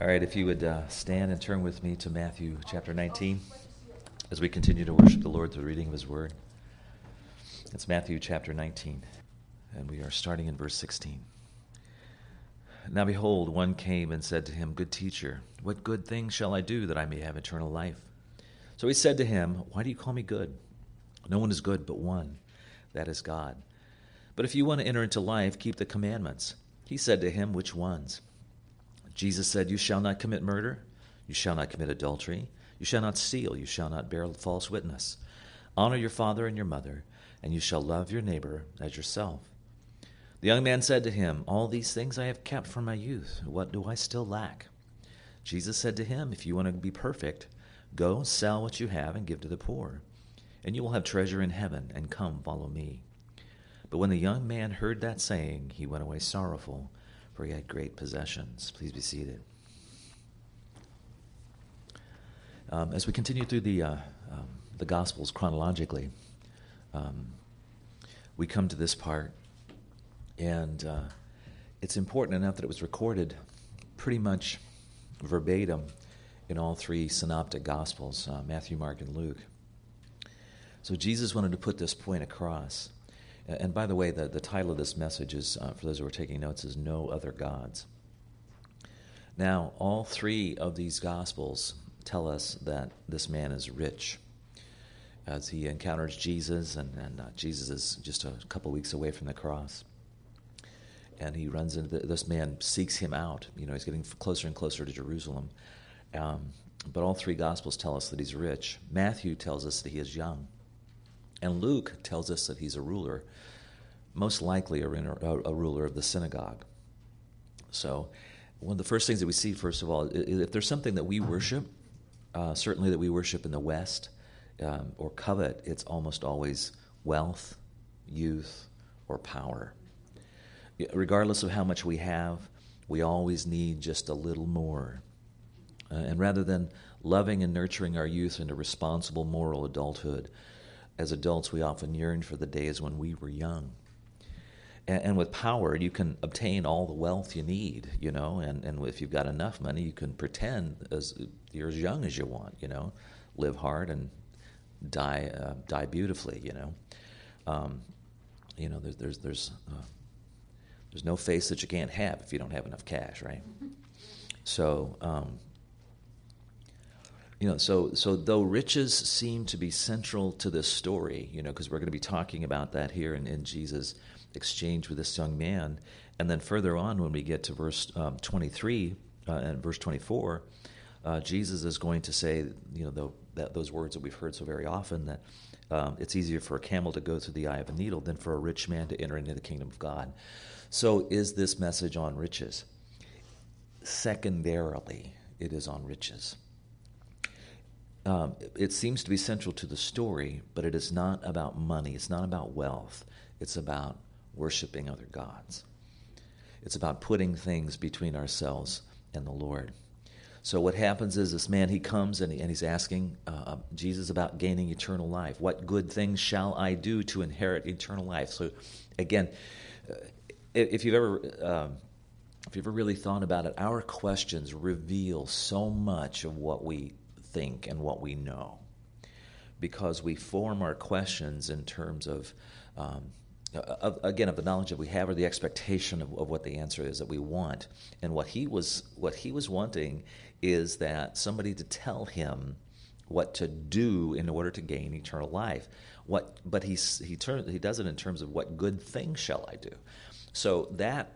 All right, if you would stand and turn with me to Matthew chapter 19 as we continue to worship the Lord through the reading of His Word. It's Matthew chapter 19, and we are starting in verse 16. Now behold, one came and said to him, Good teacher, what good thing shall I do that I may have eternal life? So he said to him, Why do you call me good? No one is good but one, that is God. But if you want to enter into life, keep the commandments. He said to him, Which ones? Jesus said, You shall not commit murder, you shall not commit adultery, you shall not steal, you shall not bear false witness. Honor your father and your mother, and you shall love your neighbor as yourself. The young man said to him, All these things I have kept from my youth. What do I still lack? Jesus said to him, If you want to be perfect, go sell what you have and give to the poor, and you will have treasure in heaven, and come follow me. But when the young man heard that saying, he went away sorrowful, for he had great possessions. Please be seated. As we continue through the Gospels chronologically, we come to this part, and it's important enough that it was recorded pretty much verbatim in all three synoptic Gospels, Matthew, Mark, and Luke. So Jesus wanted to put this point across. And by the way, the title of this message is, for those who are taking notes, is No Other Gods. Now, all three of these Gospels tell us that this man is rich. As he encounters Jesus, and Jesus is just a couple weeks away from the cross. And he runs into, this man seeks him out. You know, he's getting closer and closer to Jerusalem. But all three Gospels tell us that he's rich. Matthew tells us that he is young. And Luke tells us that he's a ruler, most likely a ruler of the synagogue. So one of the first things that we see, first of all, if there's something that we worship, certainly that we worship in the West, or covet, it's almost always wealth, youth, or power. Regardless of how much we have, we always need just a little more. And rather than loving and nurturing our youth into responsible moral adulthood, as adults, we often yearn for the days when we were young. And with power, you can obtain all the wealth you need, you know, and if you've got enough money, you can pretend you're as young as you want, you know, live hard and die beautifully, you know. There's no face that you can't have if you don't have enough cash, right? So, so though riches seem to be central to this story, you know, because we're going to be talking about that here in Jesus' exchange with this young man, and then further on when we get to verse 23 and verse 24, Jesus is going to say, you know, those words that we've heard so very often, that it's easier for a camel to go through the eye of a needle than for a rich man to enter into the kingdom of God. So is this message on riches? Secondarily, it is on riches. It seems to be central to the story, but it is not about money. It's not about wealth. It's about worshiping other gods. It's about putting things between ourselves and the Lord. So what happens is this man, he comes and he's asking Jesus about gaining eternal life. What good things shall I do to inherit eternal life? So again, if you've ever really thought about it, our questions reveal so much of what we think and what we know, because we form our questions in terms of the knowledge that we have, or the expectation of what the answer is that we want. And what he was wanting is that somebody to tell him what to do in order to gain eternal life. But he does it in terms of what good thing shall I do. So that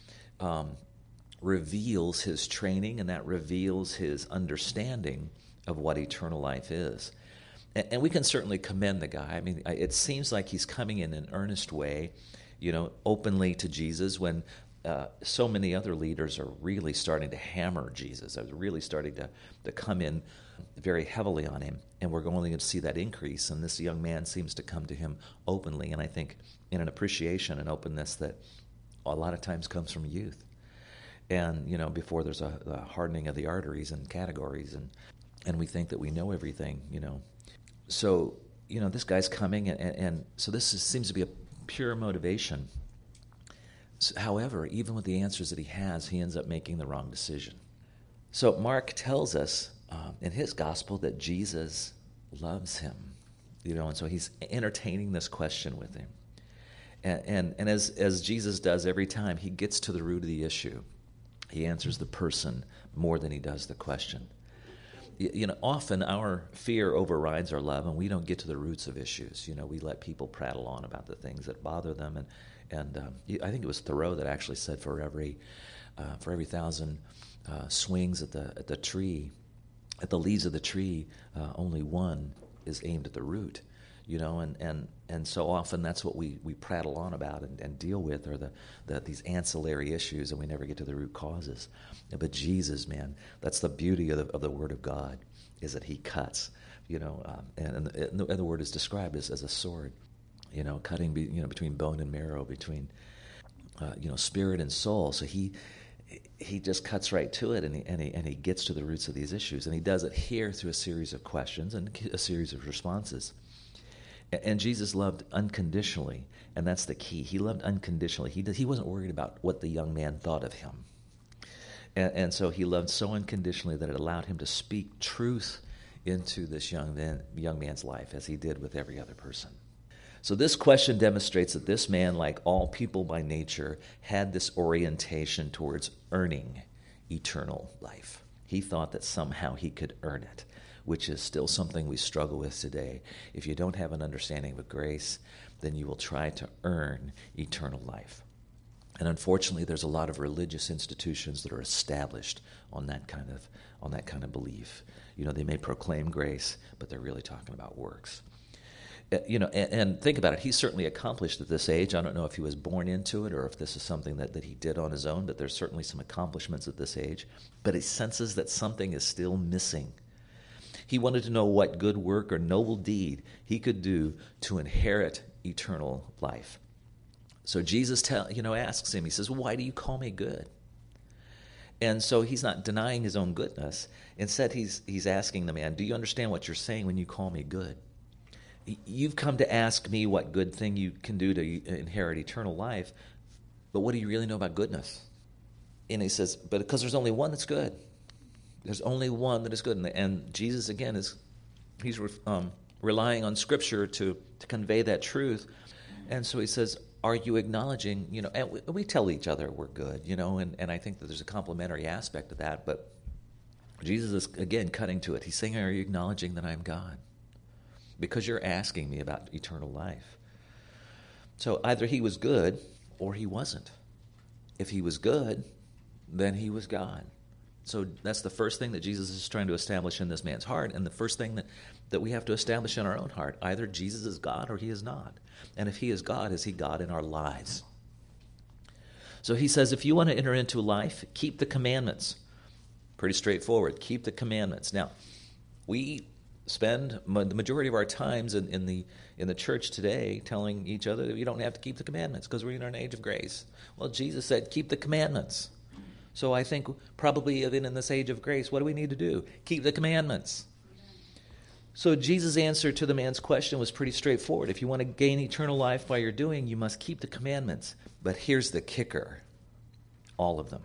reveals his training, and that reveals his understanding of what eternal life is. And we can certainly commend the guy. I mean, it seems like he's coming in an earnest way, you know, openly to Jesus, when so many other leaders are really starting to hammer Jesus. They're really starting to come in very heavily on him, and we're only going to see that increase. And this young man seems to come to him openly, and I think in an appreciation and openness that a lot of times comes from youth. And, you know, before there's a hardening of the arteries and categories, and we think that we know everything, you know. So, you know, this guy's coming, and so seems to be a pure motivation. However, even with the answers that he has, he ends up making the wrong decision. So Mark tells us in his gospel that Jesus loves him, and so he's entertaining this question with him. And as Jesus does every time, he gets to the root of the issue. He answers the person more than he does the question. Often our fear overrides our love, and we don't get to the roots of issues. We let people prattle on about the things that bother them, and I think it was Thoreau that actually said, for every 1,000 swings at the tree, at the leaves of the tree, only one is aimed at the root. And so often that's what we prattle on about and deal with are these ancillary issues, and we never get to the root causes. But Jesus, man, that's the beauty of the Word of God, is that He cuts, and the Word is described as a sword, cutting between bone and marrow, between spirit and soul. So He just cuts right to it, and he gets to the roots of these issues, and He does it here through a series of questions and a series of responses. And Jesus loved unconditionally, and that's the key. He loved unconditionally. He wasn't worried about what the young man thought of him. And so he loved so unconditionally that it allowed him to speak truth into this young man's life, as he did with every other person. So this question demonstrates that this man, like all people by nature, had this orientation towards earning eternal life. He thought that somehow he could earn it, which is still something we struggle with today. If you don't have an understanding of grace, then you will try to earn eternal life. And unfortunately, there's a lot of religious institutions that are established on that kind of belief. They may proclaim grace, but they're really talking about works. And think about it. He certainly accomplished at this age. I don't know if he was born into it or if this is something that he did on his own, but there's certainly some accomplishments at this age. But he senses that something is still missing. He wanted to know what good work or noble deed he could do to inherit eternal life. So Jesus asks him, he says, "Why do you call me good?" And so he's not denying his own goodness. Instead, he's asking the man, "Do you understand what you're saying when you call me good? You've come to ask me what good thing you can do to inherit eternal life, but what do you really know about goodness?" And he says, "But because there's only one that's good. There's only one that is good." And Jesus, again, he's relying on Scripture to convey that truth. And so he says, "Are you acknowledging," and we tell each other we're good, and I think that there's a complementary aspect of that, but Jesus is, again, cutting to it. He's saying, "Are you acknowledging that I'm God? Because you're asking me about eternal life." So either he was good or he wasn't. If he was good, then he was God. So that's the first thing that Jesus is trying to establish in this man's heart, and the first thing that we have to establish in our own heart. Either Jesus is God or he is not. And if he is God, is he God in our lives? So he says, if you want to enter into life, keep the commandments. Pretty straightforward. Keep the commandments. Now, we spend the majority of our times in the church today telling each other that we don't have to keep the commandments because we're in an age of grace. Well, Jesus said, keep the commandments. So I think probably even in this age of grace, what do we need to do? Keep the commandments. So Jesus' answer to the man's question was pretty straightforward. If you want to gain eternal life by your doing, you must keep the commandments. But here's the kicker. All of them.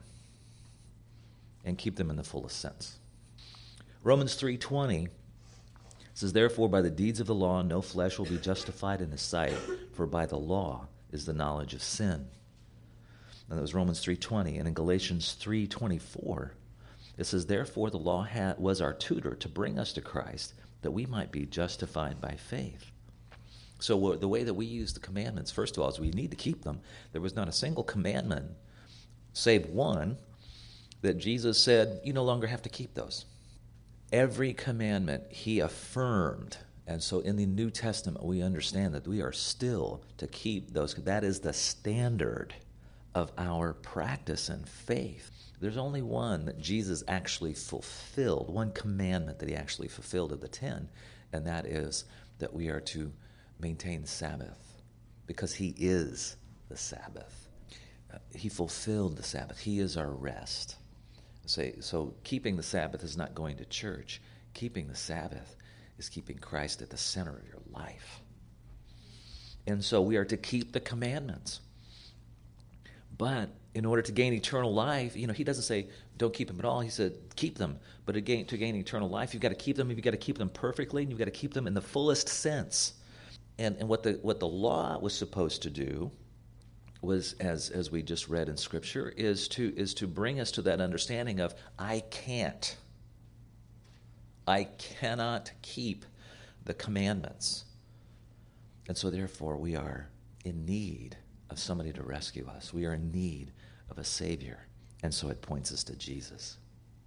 And keep them in the fullest sense. Romans 3:20 says, "Therefore by the deeds of the law no flesh will be justified in his sight, for by the law is the knowledge of sin." And that was Romans 3:20. And in Galatians 3:24, it says, "Therefore the law was our tutor to bring us to Christ, that we might be justified by faith." So the way that we use the commandments, first of all, is we need to keep them. There was not a single commandment, save one, that Jesus said, you no longer have to keep those. Every commandment he affirmed. And so in the New Testament, we understand that we are still to keep those. That is the standard of our practice and faith. There's only one that Jesus actually fulfilled, one commandment that he actually fulfilled of the 10, and that is that we are to maintain Sabbath, because he is the Sabbath. He fulfilled the Sabbath. He is our rest. So keeping the Sabbath is not going to church. Keeping the Sabbath is keeping Christ at the center of your life. And so we are to keep the commandments. But in order to gain eternal life, he doesn't say don't keep them at all. He said keep them. But to gain eternal life, you've got to keep them. You've got to keep them perfectly, and you've got to keep them in the fullest sense. And what the law was supposed to do was, as we just read in Scripture, is to bring us to that understanding of I cannot keep the commandments. And so therefore we are in need of somebody to rescue us. We are in need of a Savior. And so it points us to Jesus.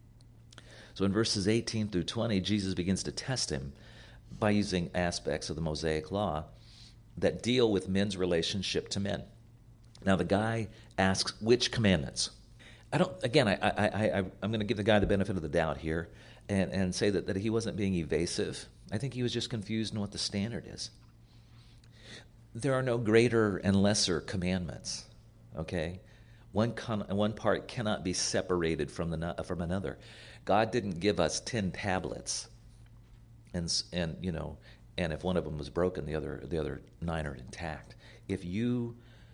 So in verses 18 through 20, Jesus begins to test him by using aspects of the Mosaic Law that deal with men's relationship to men. Now the guy asks, which commandments? I'm going to give the guy the benefit of the doubt here and say that he wasn't being evasive. I think he was just confused in what the standard is. There are no greater and lesser commandments, okay? One part cannot be separated from another. God didn't give us 10 tablets, and if one of them was broken, the other 9 are intact. If you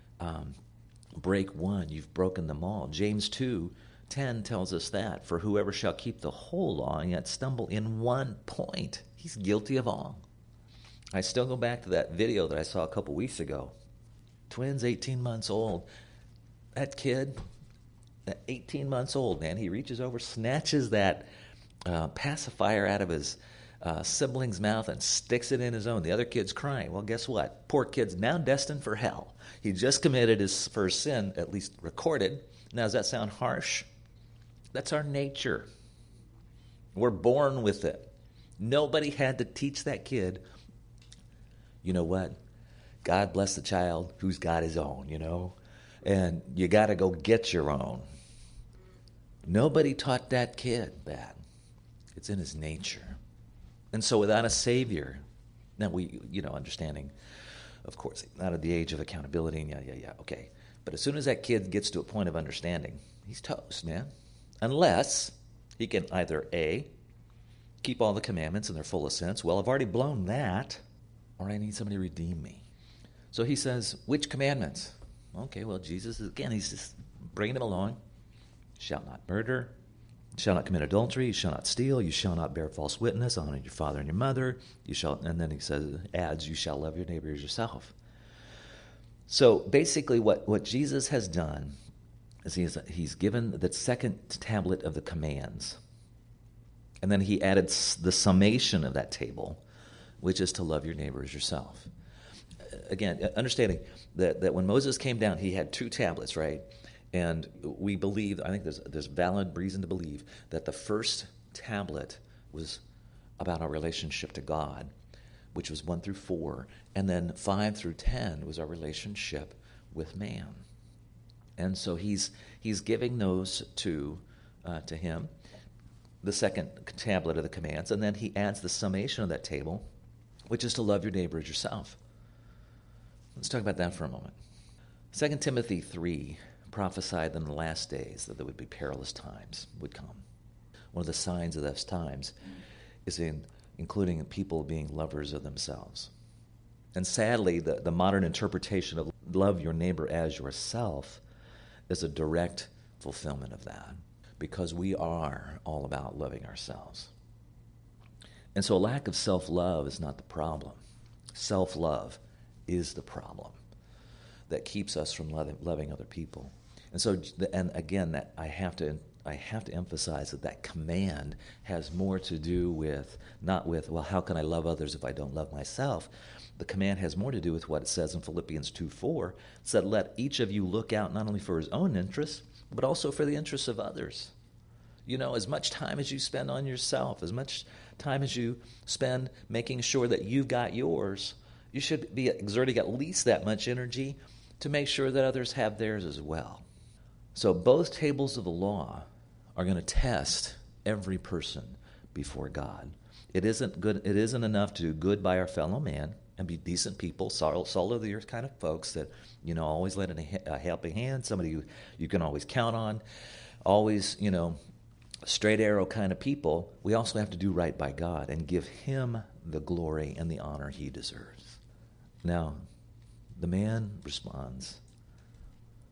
break one, you've broken them all. James 2:10 tells us that, for whoever shall keep the whole law and yet stumble in one point, he's guilty of all. I still go back to that video that I saw a couple weeks ago. Twins, 18 months old. That kid, that 18 months old, man, he reaches over, snatches that pacifier out of his sibling's mouth and sticks it in his own. The other kid's crying. Well, guess what? Poor kid's now destined for hell. He just committed his first sin, at least recorded. Now, does that sound harsh? That's our nature. We're born with it. Nobody had to teach that kid, you know what? God bless the child who's got his own, and you got to go get your own. Nobody taught that kid that. It's in his nature. And so without a Savior, now we, understanding, of course, not at the age of accountability, and okay. But as soon as that kid gets to a point of understanding, he's toast, man. Unless he can either A, keep all the commandments in their fullest sense. Well, I've already blown that, or I need somebody to redeem me. So he says, which commandments? Okay, well, Jesus, again, he's just bringing them along. Shall not murder, shall not commit adultery, you shall not steal, you shall not bear false witness, honor your father and your mother, and then he adds, you shall love your neighbor as yourself. So basically what Jesus has done is he's given the second tablet of the commands, and then he added the summation of that table, which is to love your neighbor as yourself. Again, understanding that when Moses came down, he had 2 tablets, right? And we believe, I think there's valid reason to believe that the first tablet was about our relationship to God, which was 1 through 4, and then 5 through 10 was our relationship with man. And so he's giving those to him, the second tablet of the commands, and then he adds the summation of that table, which is to love your neighbor as yourself. Let's talk about that for a moment. 2 Timothy 3 prophesied that in the last days that there would be perilous times would come. One of the signs of those times is including people being lovers of themselves. And sadly, the modern interpretation of love your neighbor as yourself is a direct fulfillment of that, because we are all about loving ourselves. And so a lack of self-love is not the problem. Self-love is the problem that keeps us from loving other people. And so, and again, that I have to emphasize that command has more to do with, not with, well, how can I love others if I don't love myself? The command has more to do with what it says in Philippians 2:4. It said, let each of you look out not only for his own interests, but also for the interests of others. As much time as you spend on yourself, as much time as you spend making sure that you've got yours, you should be exerting at least that much energy to make sure that others have theirs as well. So both tables of the law are going to test every person before God. It isn't enough to do good by our fellow man and be decent people, salt of the earth kind of folks that, always lend a helping hand, somebody you can always count on, always, straight arrow kind of people. We also have to do right by God and give him the glory and the honor he deserves. Now, the man responds,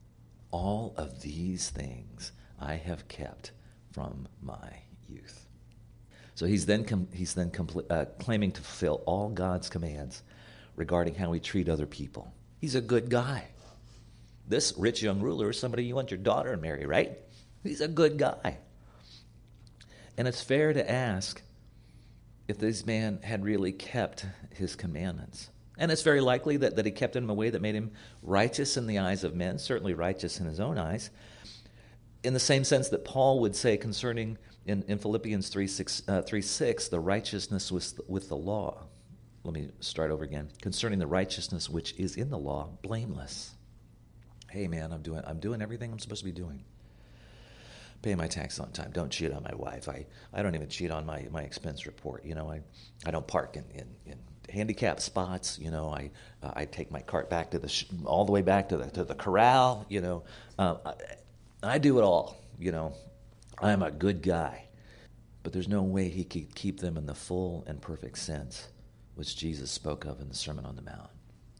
All of these things I have kept from my youth. So he's then claiming to fulfill all God's commands regarding how we treat other people. He's a good guy. This rich young ruler is somebody you want your daughter to marry, right? He's a good guy. And it's fair to ask if this man had really kept his commandments. And it's very likely that he kept them in a way that made him righteous in the eyes of men, certainly righteous in his own eyes, in the same sense that Paul would say concerning, in Philippians 3:6, the righteousness with the law. Let me start over again. Concerning the righteousness which is in the law, blameless. Hey man, I'm doing everything I'm supposed to be doing. Pay my tax on time. Don't cheat on my wife. I don't even cheat on my expense report. I don't park in handicapped spots. I take my cart back to all the way back to the corral. I do it all. I'm a good guy. But there's no way he could keep them in the full and perfect sense which Jesus spoke of in the Sermon on the Mount.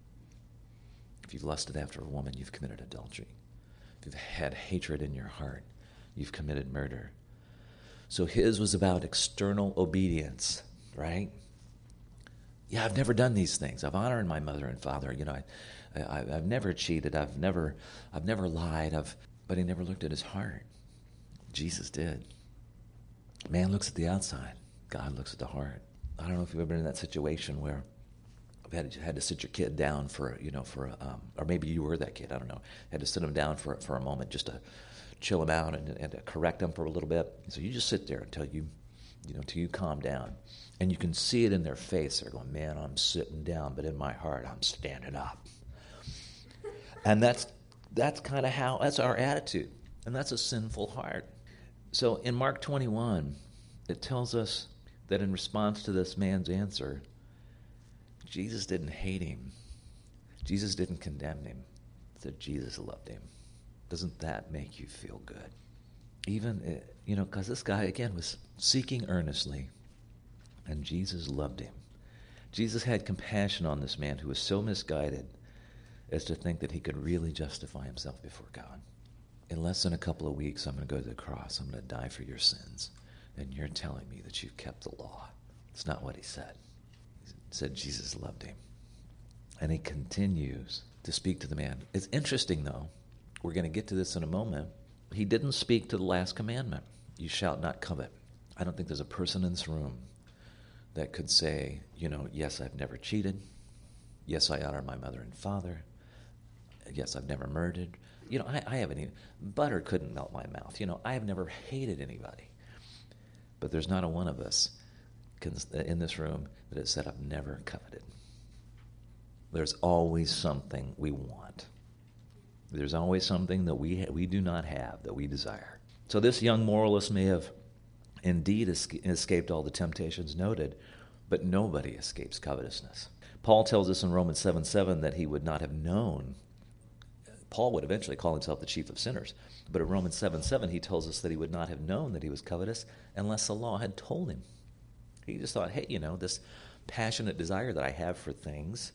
If you've lusted after a woman, you've committed adultery. If you've had hatred in your heart, you've committed murder. So his was about external obedience, right? Yeah, I've never done these things. I've honored my mother and father. I've never cheated. I've never lied. But he never looked at his heart. Jesus did. Man looks at the outside. God looks at the heart. I don't know if you've ever been in that situation where you've had to sit your kid down or maybe you were that kid. I don't know. Had to sit him down for a moment just to chill him out and to correct him for a little bit. So you just sit there until you calm down. And you can see it in their face. They're going, man, I'm sitting down, but in my heart, I'm standing up. And that's kind of that's our attitude. And that's a sinful heart. So in Mark 21, it tells us that in response to this man's answer, Jesus didn't hate him. Jesus didn't condemn him. He said Jesus loved him. Doesn't that make you feel good? Even, because this guy, again, was seeking earnestly, and Jesus loved him. Jesus had compassion on this man who was so misguided as to think that he could really justify himself before God. In less than a couple of weeks, I'm going to go to the cross. I'm going to die for your sins. And you're telling me that you've kept the law. It's not what he said. He said Jesus loved him. And he continues to speak to the man. It's interesting, though. We're going to get to this in a moment. He didn't speak to the last commandment. You shall not covet. I don't think there's a person in this room that could say, yes, I've never cheated. Yes, I honor my mother and father. Yes, I've never murdered. I haven't even, butter couldn't melt my mouth. I have never hated anybody. But there's not a one of us in this room that has said, I've never coveted. There's always something we want. There's always something that we do not have that we desire. So this young moralist may have indeed escaped all the temptations noted, but nobody escapes covetousness. Paul tells us in Romans 7:7 that he would not have known. Paul would eventually call himself the chief of sinners. But in Romans 7:7, he tells us that he would not have known that he was covetous unless the law had told him. He just thought, hey, this passionate desire that I have for things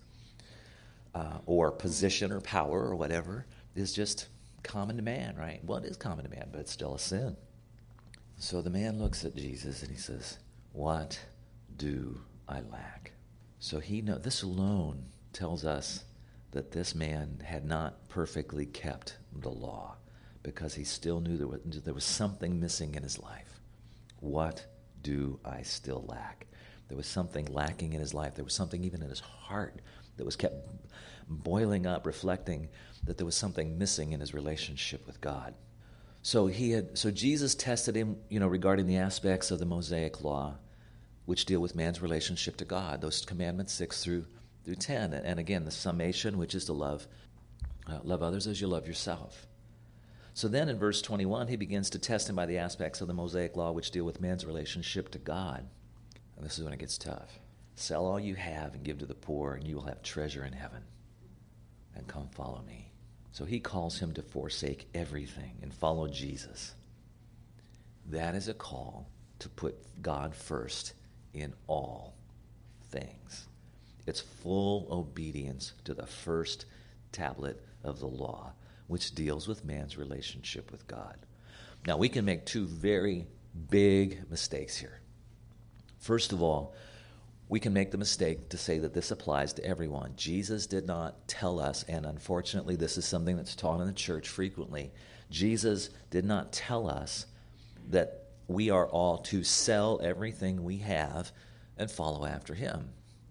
or position or power or whatever is just common to man, right? Well, it is common to man, but it's still a sin. So the man looks at Jesus and he says, what do I lack? So this alone tells us that this man had not perfectly kept the law because he still knew there was something missing in his life. What do I still lack? There was something lacking in his life. There was something even in his heart that was kept boiling up, reflecting that there was something missing in his relationship with God. So Jesus tested him, regarding the aspects of the Mosaic law, which deal with man's relationship to God, those commandments 6 through 10. And again, the summation, which is to love others as you love yourself. So then in verse 21, he begins to test him by the aspects of the Mosaic law, which deal with man's relationship to God. And this is when it gets tough. Sell all you have and give to the poor, and you will have treasure in heaven. And come follow me. So he calls him to forsake everything and follow Jesus. That is a call to put God first in all things. It's full obedience to the first tablet of the law, which deals with man's relationship with God. Now, we can make two very big mistakes here. First of all, we can make the mistake to say that this applies to everyone. Jesus did not tell us, and unfortunately this is something that's taught in the church frequently, Jesus did not tell us that we are all to sell everything we have and follow after him.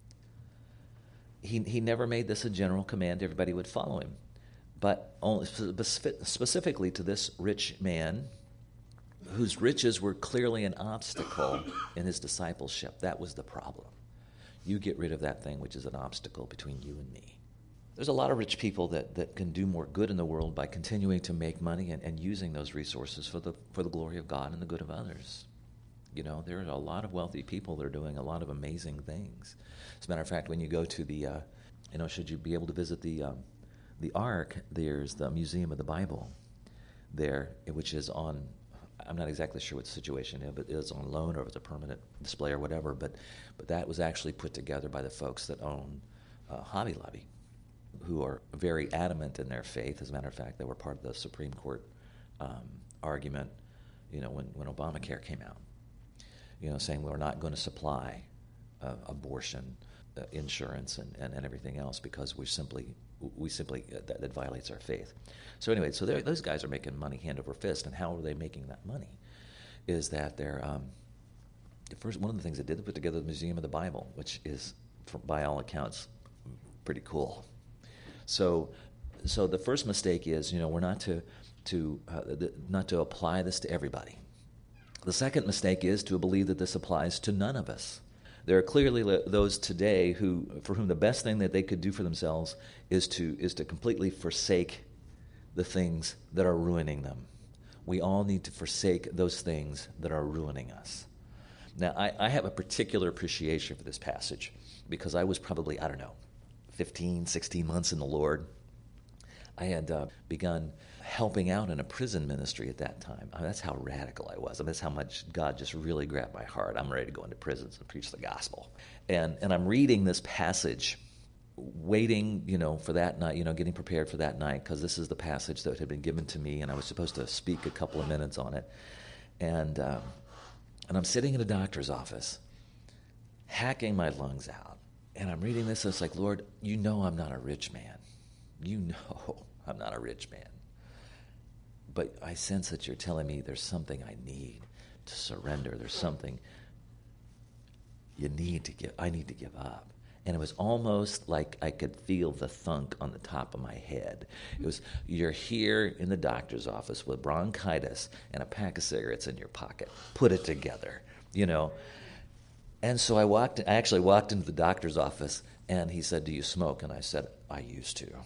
He never made this a general command everybody would follow him, but only specifically to this rich man whose riches were clearly an obstacle in his discipleship. That was the problem. You get rid of that thing which is an obstacle between you and me. There's a lot of rich people that can do more good in the world by continuing to make money and using those resources for the glory of God and the good of others. You know, there are a lot of wealthy people that are doing a lot of amazing things. As a matter of fact, when you go to the, should you be able to visit the Ark, there's the Museum of the Bible there, which is on, I'm not exactly sure what the situation is, but it's on loan or if it's a permanent display or whatever, but that was actually put together by the folks that own Hobby Lobby, who are very adamant in their faith. As a matter of fact, they were part of the Supreme Court argument, when Obamacare came out, saying we're not going to supply abortion insurance and everything else because we simply that violates our faith. So anyway, those guys are making money hand over fist, and how are they making that money? Is that they're one of the things they did, they put together the Museum of the Bible, which is, by all accounts, pretty cool. So the first mistake is, we're not to apply this to everybody. The second mistake is to believe that this applies to none of us. There are clearly those today for whom the best thing that they could do for themselves is to completely forsake the things that are ruining them. We all need to forsake those things that are ruining us. Now, I have a particular appreciation for this passage because I was probably, 15, 16 months in the Lord. I had begun helping out in a prison ministry at that time. That's how radical I was. That's how much God just really grabbed my heart. I'm ready to go into prisons and preach the gospel. And I'm reading this passage, waiting, for that night, getting prepared for that night, because this is the passage that had been given to me, and I was supposed to speak a couple of minutes on it. And I'm sitting in a doctor's office, hacking my lungs out. And I'm reading this, and it's like, Lord, I'm not a rich man. I'm not a rich man. But I sense that you're telling me there's something I need to surrender. There's something I need to give up. And it was almost like I could feel the thunk on the top of my head. It was, you're here in the doctor's office with bronchitis and a pack of cigarettes in your pocket. Put it together, And so I actually walked into the doctor's office, and he said, "Do you smoke?" And I said, "I used to."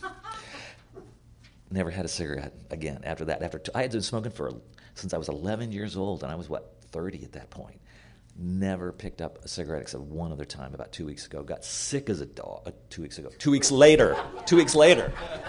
Never had a cigarette again after that. I had been smoking since I was 11 years old, and I was, 30 at that point. Never picked up a cigarette except one other time about 2 weeks ago. Got sick as a dog 2 weeks ago. 2 weeks later. 2 weeks later.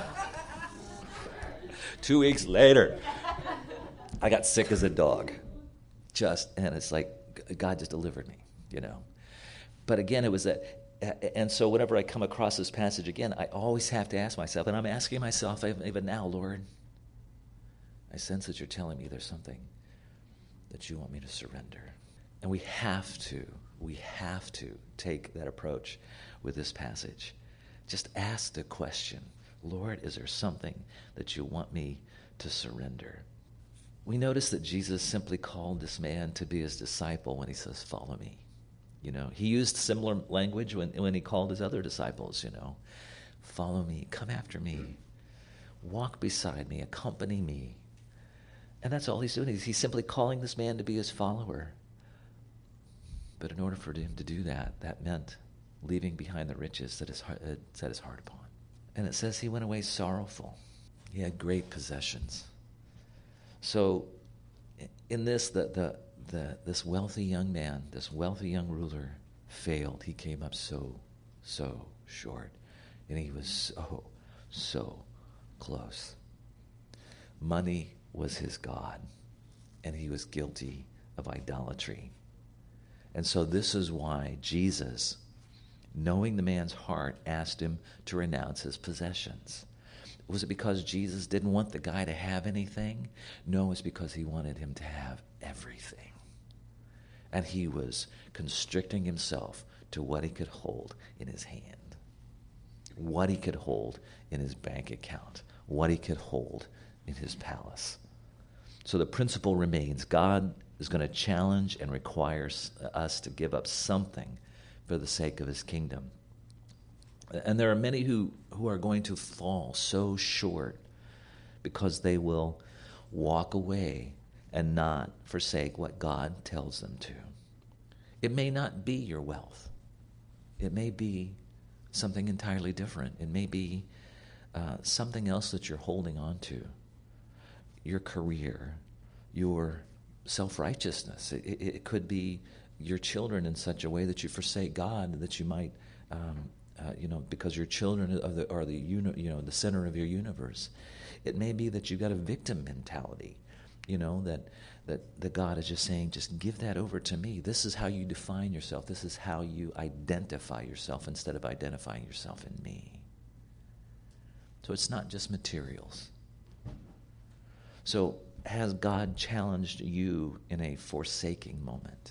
2 weeks later. I got sick as a dog. And it's like God just delivered me, But again, it was that. And so whenever I come across this passage again, I always have to ask myself, and I'm asking myself even now, Lord, I sense that you're telling me there's something that you want me to surrender. And we have to take that approach with this passage. Just ask the question, Lord, is there something that you want me to surrender? We notice that Jesus simply called this man to be his disciple when he says, "Follow me." He used similar language when he called his other disciples, "Follow me, come after me, walk beside me, accompany me." And that's all he's doing. He's simply calling this man to be his follower. But in order for him to do that, that meant leaving behind the riches that had set his heart upon. And it says he went away sorrowful. He had great possessions. So in this, this wealthy young man, this wealthy young ruler failed. He came up so short. And he was so close. Money was his God. And he was guilty of idolatry. And so this is why Jesus, knowing the man's heart, asked him to renounce his possessions. Was it because Jesus didn't want the guy to have anything? No, it's because he wanted him to have everything. And he was constricting himself to what he could hold in his hand, what he could hold in his bank account, what he could hold in his palace. So the principle remains: God is going to challenge and require us to give up something for the sake of his kingdom. And there are many who are going to fall so short because they will walk away and not forsake what God tells them to. It may not be your wealth. It may be something entirely different. It may be something else that you're holding on to. Your career, your self-righteousness. It could be your children in such a way that you forsake God, that you might, because your children are the center of your universe. It may be that you've got a victim mentality, that God is just saying, just give that over to me. This is how you define yourself. This is how you identify yourself instead of identifying yourself in me. So it's not just materials. So has God challenged you in a forsaking moment?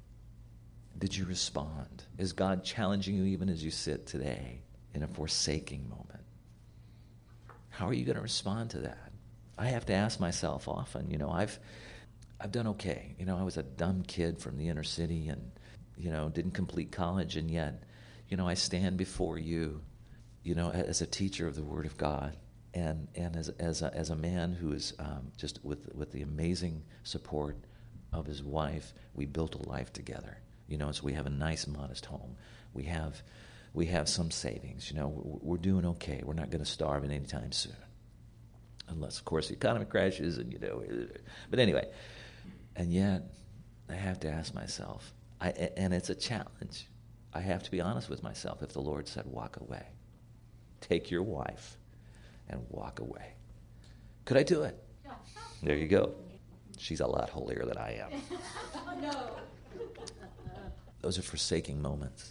Did you respond? Is God challenging you even as you sit today in a forsaking moment? How are you going to respond to that? I have to ask myself often, I've done okay. I was a dumb kid from the inner city and, didn't complete college, and yet, I stand before you, as a teacher of the Word of God, and as a man who is just with the amazing support of his wife, we built a life together. So we have a nice, modest home. We have some savings. We're doing okay. We're not going to starve anytime soon, unless, of course, the economy crashes. But anyway, and yet I have to ask myself, and it's a challenge. I have to be honest with myself. If the Lord said, "Walk away, take your wife, and walk away," could I do it? There you go. She's a lot holier than I am. No. Those are forsaking moments.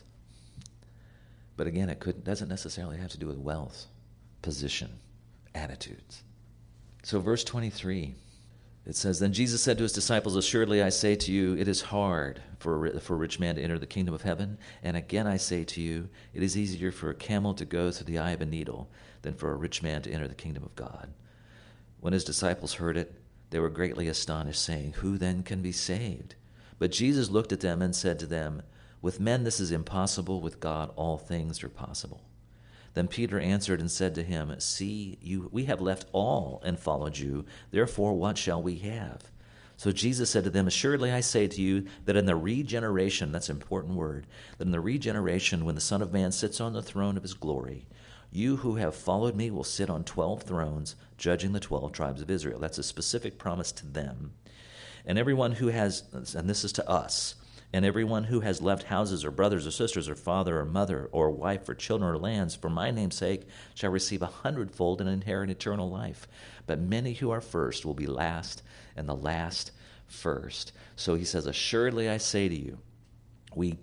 But again, it doesn't necessarily have to do with wealth, position, attitudes. So verse 23, it says, "Then Jesus said to his disciples, 'Assuredly I say to you, it is hard for a rich man to enter the kingdom of heaven. And again I say to you, it is easier for a camel to go through the eye of a needle than for a rich man to enter the kingdom of God.' When his disciples heard it, they were greatly astonished, saying, 'Who then can be saved?' But Jesus looked at them and said to them, 'With men this is impossible, with God all things are possible.' Then Peter answered and said to him, 'See, we have left all and followed you. Therefore, what shall we have?' So Jesus said to them, 'Assuredly I say to you that in the regeneration,'" that's an important word, "'that in the regeneration, when the Son of Man sits on the throne of his glory, you who have followed me will sit on 12 thrones, judging the 12 tribes of Israel.'" That's a specific promise to them. "And everyone who has," and this is to us, "and everyone who has left houses or brothers or sisters or father or mother or wife or children or lands for my name's sake shall receive 100-fold and inherit eternal life. But many who are first will be last, and the last first." So he says, "Assuredly I say to you," we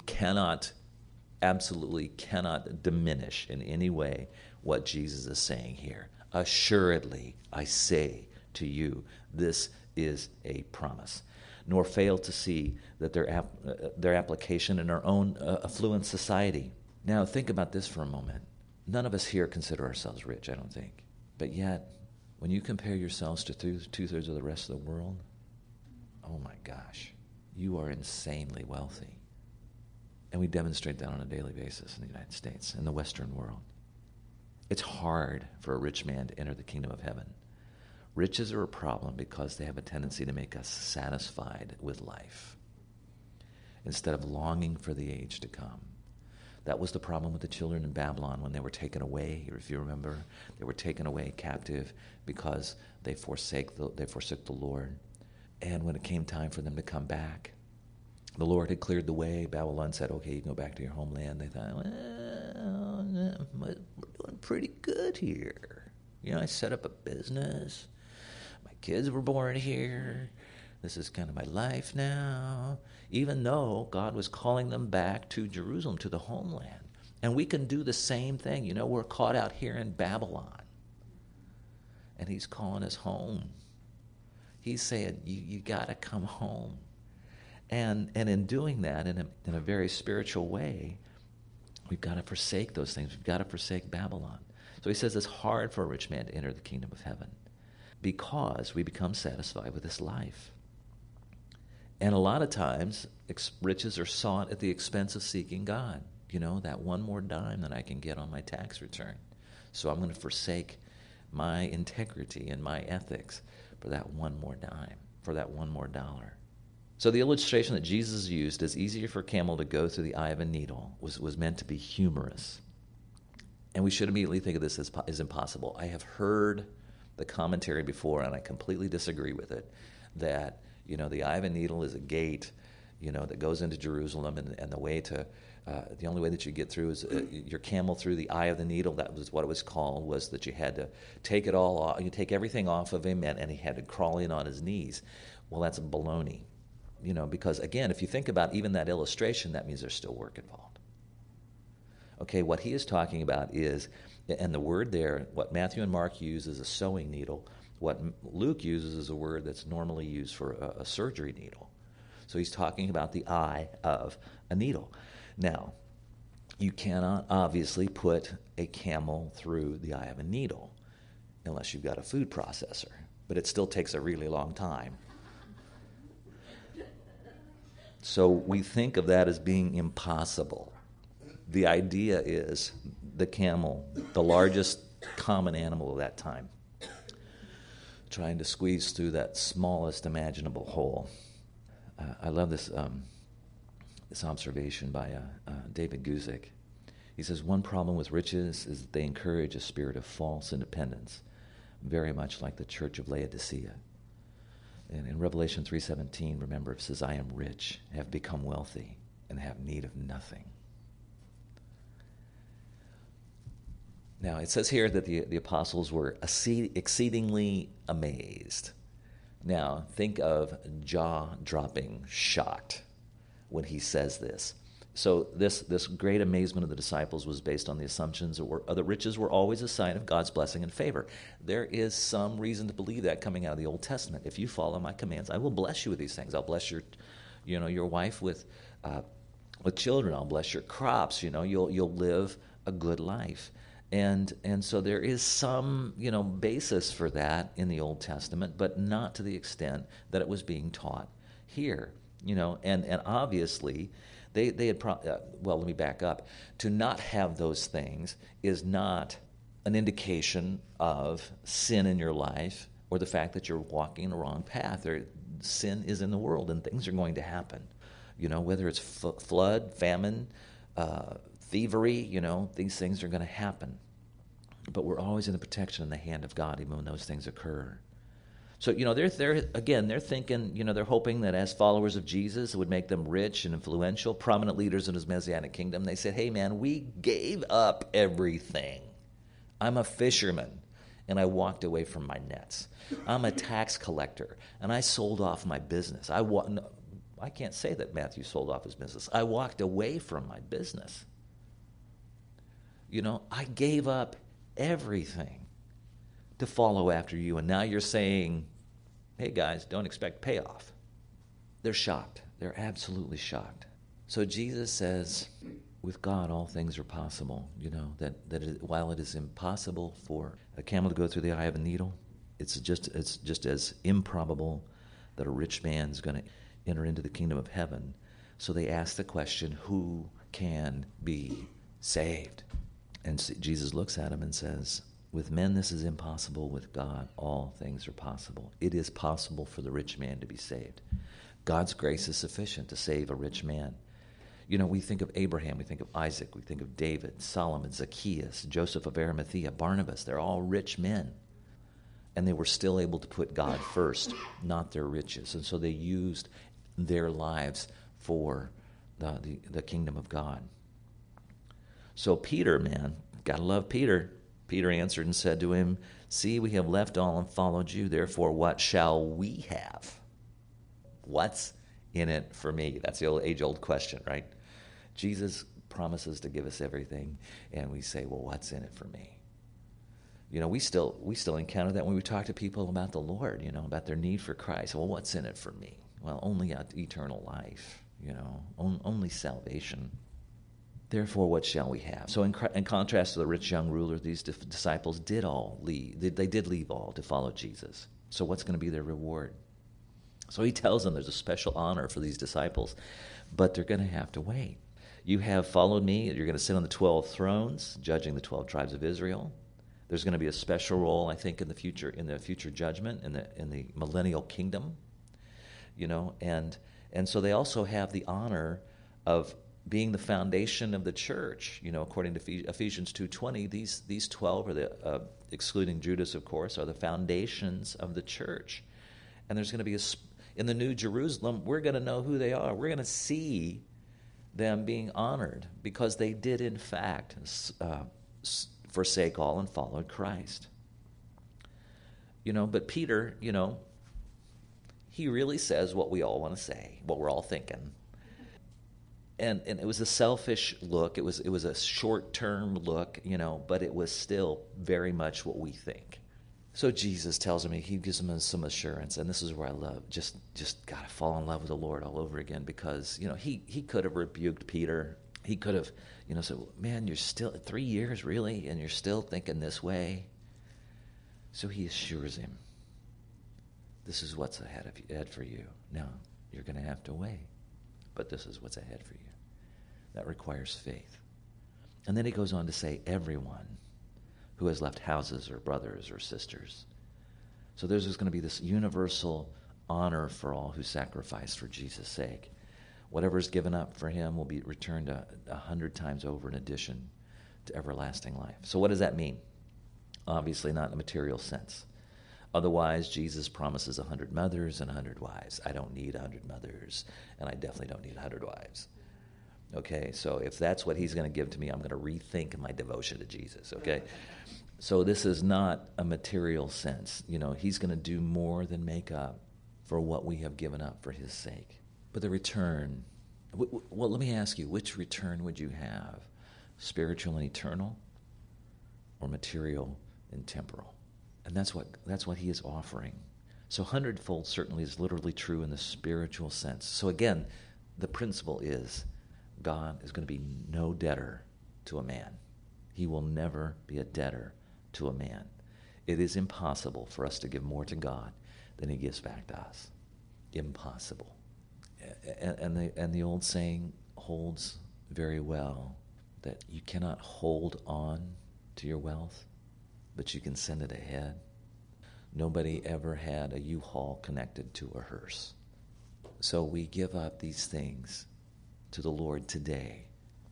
absolutely cannot diminish in any way what Jesus is saying here. "Assuredly I say to you," this is a promise, "nor fail to see that their application in our own affluent society." Now think about this for a moment. None of us here consider ourselves rich, I don't think. But yet, when you compare yourselves to two-thirds of the rest of the world, oh my gosh, you are insanely wealthy. And we demonstrate that on a daily basis in the United States, in the Western world. It's hard for a rich man to enter the kingdom of heaven. Riches are a problem because they have a tendency to make us satisfied with life instead of longing for the age to come. That was the problem with the children in Babylon when they were taken away. If you remember, they were taken away captive because they forsook the Lord. And when it came time for them to come back, the Lord had cleared the way. Babylon said, "Okay, you can go back to your homeland." They thought, "Well, we're doing pretty good here. I set up a business. My kids were born here. This is kind of my life now." Even though God was calling them back to Jerusalem, to the homeland. And we can do the same thing. We're caught out here in Babylon. And he's calling us home. He's saying, you got to come home. And in doing that, in a very spiritual way, we've got to forsake those things. We've got to forsake Babylon. So he says it's hard for a rich man to enter the kingdom of heaven because we become satisfied with this life. And a lot of times, riches are sought at the expense of seeking God. You know, that one more dime that I can get on my tax return. So I'm going to forsake my integrity and my ethics for that one more dime, for that one more dollar. So the illustration that Jesus used, as easier for a camel to go through the eye of a needle, was meant to be humorous. And we should immediately think of this as impossible. I have heard the commentary before, and I completely disagree with it, that, you know, the eye of a needle is a gate, you know, that goes into Jerusalem, and the way to, the only way that you get through is your camel through the eye of the needle. That was what it was called, was that you had to take it all off, you take everything off of him, and he had to crawl in on his knees. Well, that's baloney, you know, because again, if you think about even that illustration, that means there's still work involved. Okay, what he is talking about is, and the word there, what Matthew and Mark use is a sewing needle. What Luke uses is a word that's normally used for a surgery needle. So he's talking about the eye of a needle. Now, you cannot obviously put a camel through the eye of a needle unless you've got a food processor, but it still takes a really long time. So we think of that as being impossible. The idea is the camel, the largest common animal of that time, trying to squeeze through that smallest imaginable hole. I love this observation by David Guzik. He says, one problem with riches is that they encourage a spirit of false independence, very much like the church of Laodicea. And in Revelation 3:17, remember, it says, I am rich, have become wealthy, and have need of nothing. Now, it says here that the apostles were exceedingly amazed. Now, think of jaw-dropping, shocked when he says this. So this great amazement of the disciples was based on the assumptions that riches were always a sign of God's blessing and favor. There is some reason to believe that coming out of the Old Testament. If you follow my commands, I will bless you with these things. I'll bless your wife with children. I'll bless your crops. You know, you'll live a good life. And so there is some, basis for that in the Old Testament, but not to the extent that it was being taught here. And obviously they had let me back up. To not have those things is not an indication of sin in your life or the fact that you're walking the wrong path. Sin is in the world, and things are going to happen. Whether it's flood, famine, thievery, these things are going to happen. But we're always in the protection and the hand of God, even when those things occur. So, they're thinking, they're hoping that as followers of Jesus, it would make them rich and influential, prominent leaders in his Messianic kingdom. They said, hey, man, we gave up everything. I'm a fisherman, and I walked away from my nets. I'm a tax collector, and I sold off my business. I can't say that Matthew sold off his business. I walked away from my business. I gave up everything to follow after you, and now you're saying, hey guys, don't expect payoff. They're shocked. They're absolutely shocked. So Jesus says, with God all things are possible. While it is impossible for a camel to go through the eye of a needle, it's just as improbable that a rich man's going to enter into the kingdom of heaven. So they ask the question, who can be saved? And Jesus looks at him and says, with men this is impossible, with God all things are possible. It is possible for the rich man to be saved. God's grace is sufficient to save a rich man. We think of Abraham, we think of Isaac, we think of David, Solomon, Zacchaeus, Joseph of Arimathea, Barnabas. They're all rich men. And they were still able to put God first, not their riches. And so they used their lives for the kingdom of God. So Peter, man, gotta love Peter. Peter answered and said to him, see, we have left all and followed you. Therefore, what shall we have? What's in it for me? That's the age-old question, right? Jesus promises to give us everything, and we say, well, what's in it for me? We still encounter that when we talk to people about the Lord, about their need for Christ. Well, what's in it for me? Well, only eternal life, only salvation. Therefore, what shall we have? So in contrast to the rich young ruler, these disciples did all leave. They did leave all to follow Jesus. So what's going to be their reward? So he tells them there's a special honor for these disciples, but they're going to have to wait. You have followed me. You're going to sit on the 12 thrones, judging the 12 tribes of Israel. There's going to be a special role, I think, in the future judgment, in the millennial kingdom. And so they also have the honor of being the foundation of the church. According to Ephesians 2:20, these 12 are the excluding Judas, of course, are the foundations of the church. And there's going to be in the New Jerusalem, we're going to know who they are. We're going to see them being honored because they did, in fact, forsake all and followed Christ. But Peter, he really says what we all want to say, what we're all thinking. And it was a selfish look. It was a short-term look, but it was still very much what we think. So Jesus tells him, he gives him some assurance, and this is where I love, just got to fall in love with the Lord all over again, because, he could have rebuked Peter. He could have, said, man, you're still, 3 years, really, and you're still thinking this way. So he assures him, this is what's ahead for you. Now, you're going to have to wait, but this is what's ahead for you. That requires faith. And then he goes on to say, everyone who has left houses or brothers or sisters. So there's going to be this universal honor for all who sacrifice for Jesus' sake. Whatever is given up for him will be returned 100 times over in addition to everlasting life. So what does that mean? Obviously not in a material sense. Otherwise, Jesus promises 100 mothers and 100 wives. I don't need 100 mothers, and I definitely don't need 100 wives. Okay, so if that's what he's going to give to me, I'm going to rethink my devotion to Jesus, okay? So this is not a material sense. He's going to do more than make up for what we have given up for his sake. But the return, well, let me ask you, which return would you have? Spiritual and eternal, or material and temporal? And that's what he is offering. So hundredfold certainly is literally true in the spiritual sense. So again, the principle is God is going to be no debtor to a man. He will never be a debtor to a man. It is impossible for us to give more to God than he gives back to us. Impossible. And the old saying holds very well, that you cannot hold on to your wealth, but you can send it ahead. Nobody ever had a U-Haul connected to a hearse. So we give up these things to the Lord today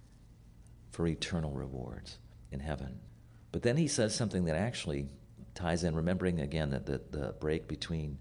for eternal rewards in heaven. But then he says something that actually ties in, remembering again that the break between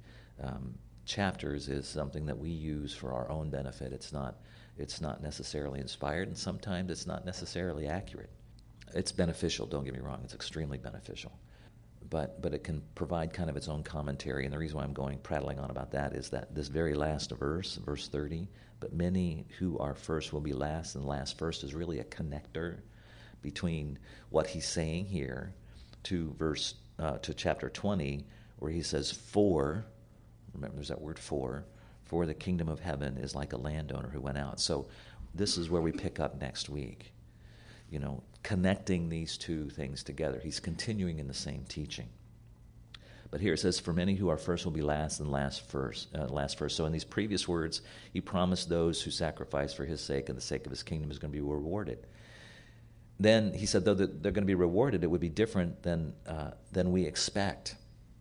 chapters is something that we use for our own benefit. It's not necessarily inspired, and sometimes it's not necessarily accurate. It's beneficial, don't get me wrong. It's extremely beneficial. But it can provide kind of its own commentary, and the reason why I'm prattling on about that is that this very last verse 30, but many who are first will be last, and last first, is really a connector between what he's saying here to chapter 20, where he says, remember there's that word for the kingdom of heaven is like a landowner who went out. So this is where we pick up next week, connecting these two things together. He's continuing in the same teaching. But here it says, for many who are first will be last, and last first. So in these previous words, he promised those who sacrifice for his sake and the sake of his kingdom is going to be rewarded. Then he said, though they're going to be rewarded, it would be different than we expect.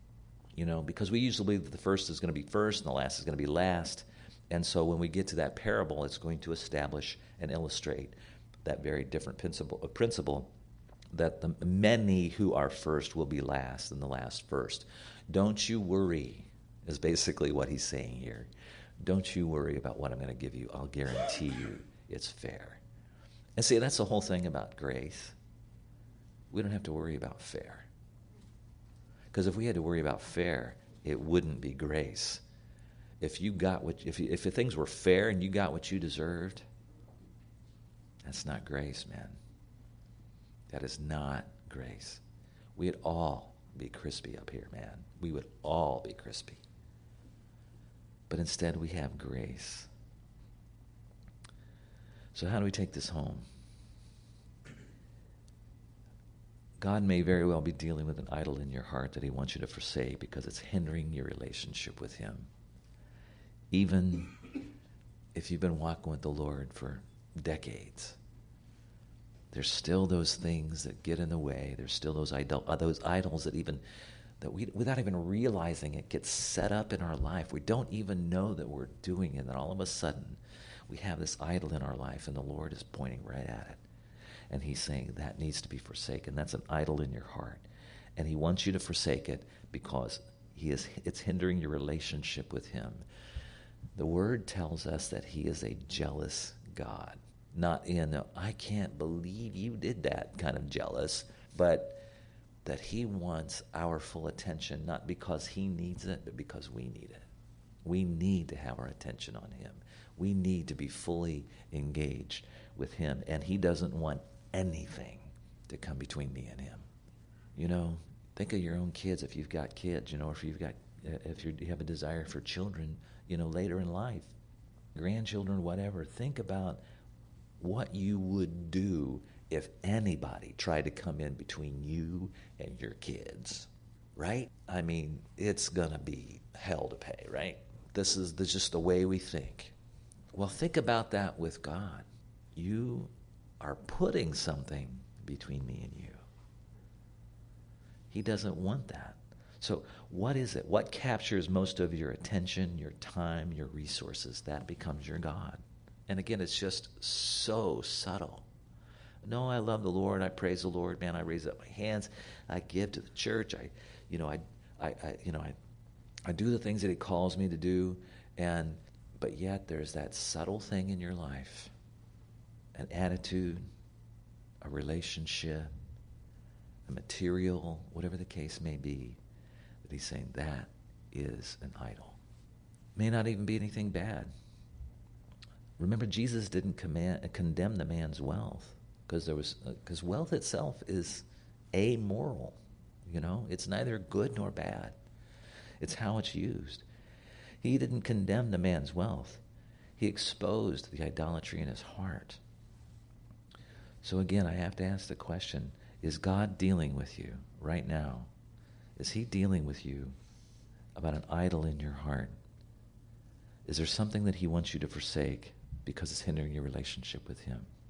Because we usually believe that the first is going to be first and the last is going to be last. And so when we get to that parable, it's going to establish and illustrate that very different principle that the many who are first will be last and the last first. Don't you worry, is basically what he's saying here. Don't you worry about what I'm going to give you. I'll guarantee you it's fair. And see, that's the whole thing about grace. We don't have to worry about fair. Because if we had to worry about fair, it wouldn't be grace. If the things were fair and you got what you deserved, that's not grace, man. That is not grace. We had all be crispy up here, man. We would all be crispy. But instead we have grace. So how do we take this home? God may very well be dealing with an idol in your heart that he wants you to forsake because it's hindering your relationship with him. Even if you've been walking with the Lord for decades, there's still those things that get in the way. There's still those idols that we, without even realizing it, get set up in our life. We don't even know that we're doing it, and all of a sudden we have this idol in our life, and the Lord is pointing right at it. And he's saying that needs to be forsaken. That's an idol in your heart. And he wants you to forsake it because it's hindering your relationship with him. The word tells us that he is a jealous God. Not in a, I can't believe you did that kind of jealous, but that he wants our full attention, not because he needs it, but because we need it. We need to have our attention on him. We need to be fully engaged with him. And he doesn't want anything to come between me and him. You know, think of your own kids if you've got kids, or if you have a desire for children, later in life, grandchildren, whatever. Think about what you would do if anybody tried to come in between you and your kids, right? I mean, it's going to be hell to pay, right? This is just the way we think. Well, think about that with God. You are putting something between me and you. He doesn't want that. So what is it? What captures most of your attention, your time, your resources? That becomes your God. And again, it's just so subtle. No, I love the Lord. I praise the Lord. Man, I raise up my hands. I give to the church. I do the things that he calls me to do. But yet there's that subtle thing in your life, an attitude, a relationship, a material, whatever the case may be, that he's saying that is an idol. May not even be anything bad. Remember, Jesus didn't condemn the man's wealth because wealth itself is amoral. It's neither good nor bad. It's how it's used. He didn't condemn the man's wealth. He exposed the idolatry in his heart. So again, I have to ask the question, is God dealing with you right now? Is he dealing with you about an idol in your heart? Is there something that he wants you to forsake because it's hindering your relationship with him?